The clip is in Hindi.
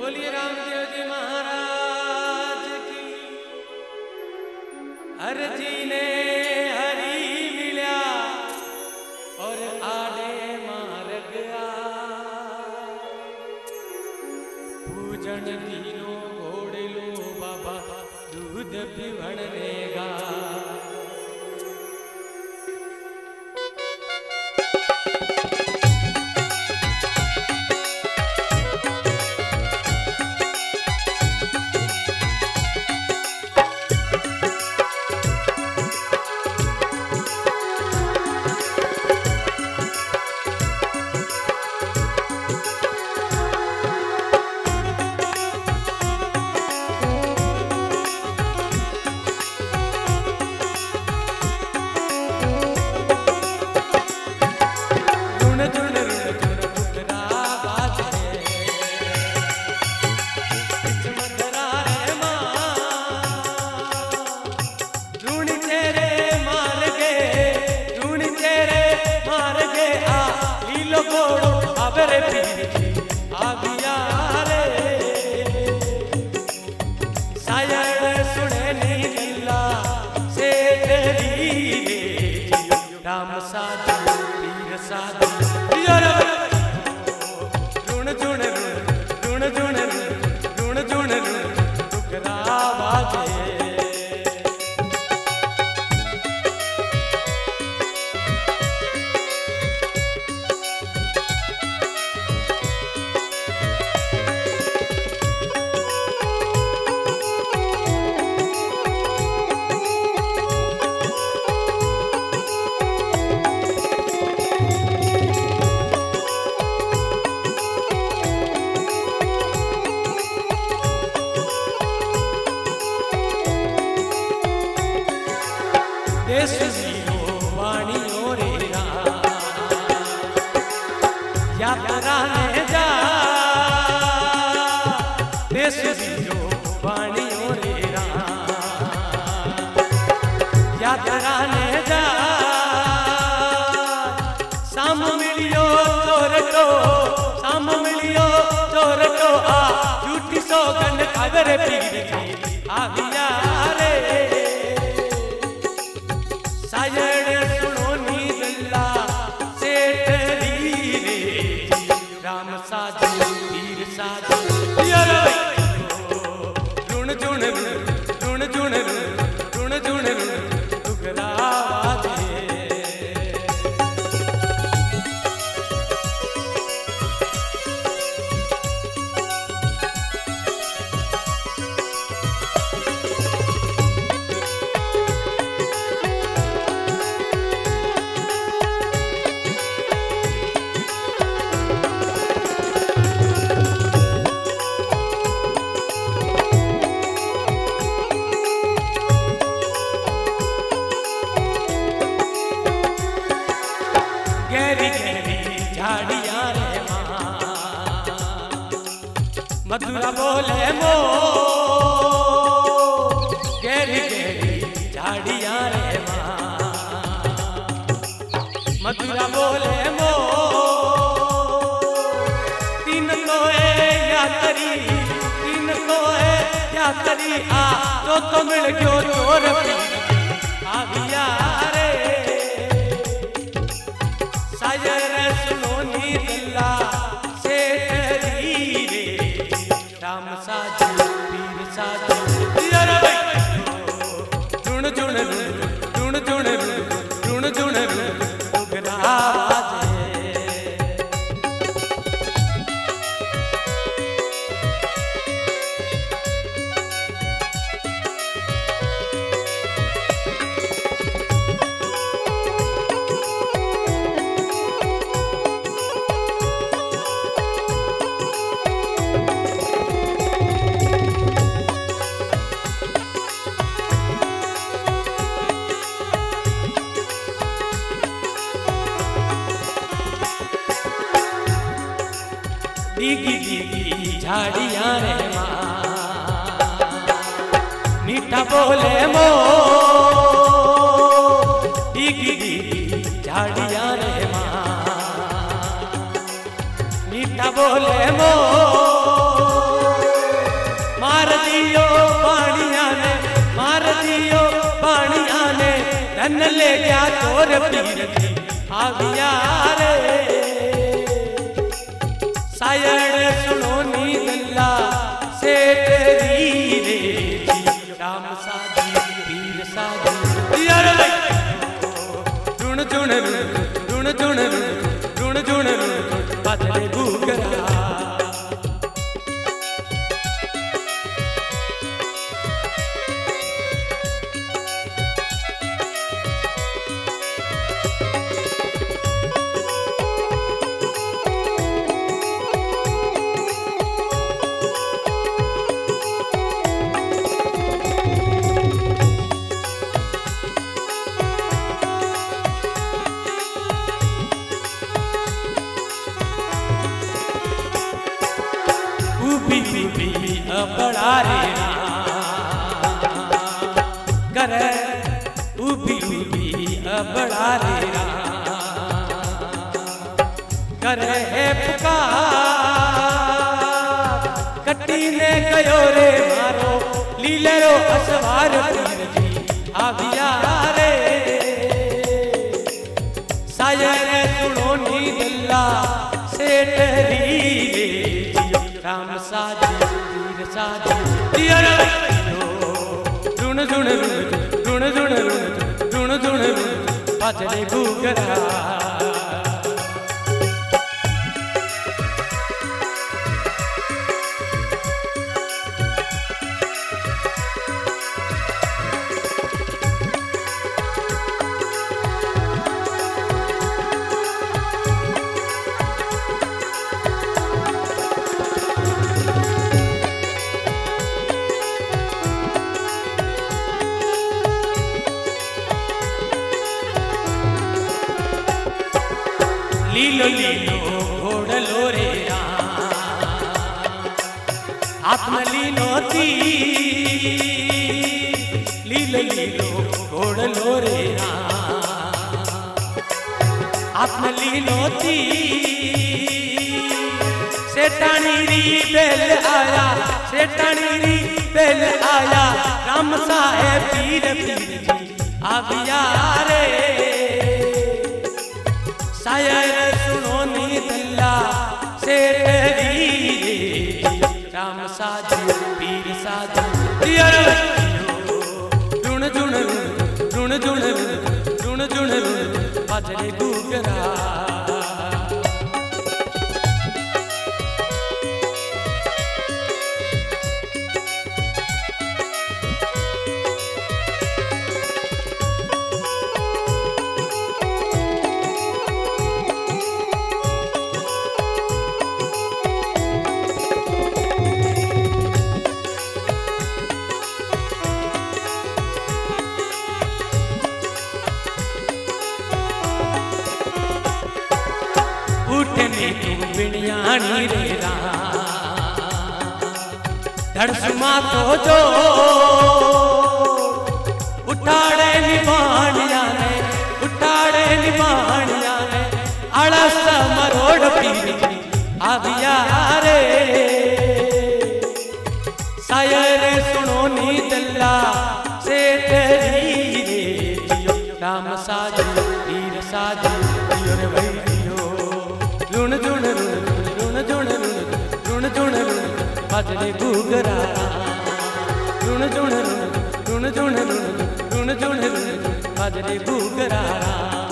बोलिए रामदेव जी महाराज की। हर जी ने हरी मिल्या और आड़े मार्ग पूजन दीनो घोड़लो बाबा दूध पीवणनेगा। राम साधु वीर साधु रुण जुण रुण जुण रुण जुण टुकरा बाजे। देश जीरो वाणियों रे यात्रा ने जा। देश जीरो वाणियों रे यात्रा ने जा। साम मिलियो चोरटो साम मिलियो चोरटो आ झूठी सौगंध खबर पीर की आविया रे। साजड़ सुनो नी दल्ला सेठरी रे राम साधु वीर साधु रुण जुण रुण जुण रुण जुण टुकरा बाजे। गहरी गहरी झाड़ियां रे माँ मधुरा बोले मो। गहरी गहरी झाड़ियां रे माँ मधुरा बोले मो। तीन तो है यात्री तीन तो है यात्री आ तो मिल गयो चोर आविया रे। साजर सुनो नी दल्ला सेठरी रे राम साधु वीर साधु रुण जुण रुण जुण रुण जुण टुकरा बाजे। दीगी दीगी झाड़ियां रे माँ मीठा बोले मो। दीगी दीगी झाड़ियां रे माँ मीठा बोले मो। धन ले गया तोर पीर दी आविया रे सायड़ सुनो नी दल्ला सेठ री रे राम साधी पीर साधी यार रुण जुण रुण जुण रुण जुण बादले गुगरा बड़ा रे करे उभी उभी बड़ा रे करे है पुकार कट्टी ने कयो रे मारो लीले रो असवार पीर जी आविया रे सायर सुनो नी दल्ला सेठ री राम साधी साधी रुण जुण रुण जुण रुण जुण बाजरे गुगरा लीलो लीलो घोड़लो रे आत्म लीलो ती लीलो लीलो घोड़लो रे आत्म लीलो ती सेठानी री बेल आया सेठानी री बेल आया राम साहेब पीर पीर जी आविया रे सायर सुनो नी दल्ला सेठ री राम साधी पीर साधी रुण जुण रुण जुण रुण जुण बाजरे गुगरा उठने तू बिणियानी रे धड़सुमा तो जो उठाड़े निभाणिया ने उठाड़े निभाणिया ने अड़स मरोड़ पीर आविया रे सायर सुनो नी दल्ला सेठ री रे राम साधी पीर साधी रे भाई रुण जुण रुण जुण रुण जुण बाजरे गुगरा रुण जुण रुण जुण रुण जुण बाजरे गुगरा